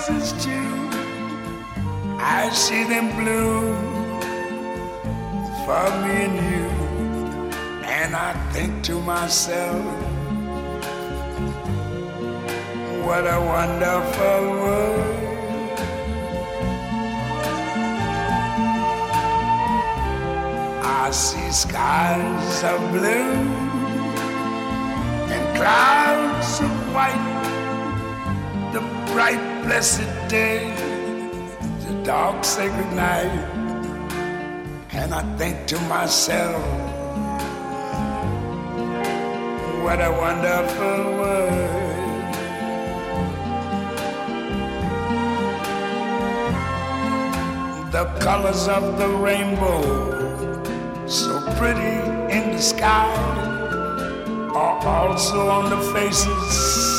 roses too. I see them bloom for me and you. And I think to myself, what a wonderful world. I see skies of blue and clouds of white, the bright blessed day, the dark sacred night. And I think to myself, what a wonderful world. The colors of the rainbow, so pretty in the sky, are also on the faces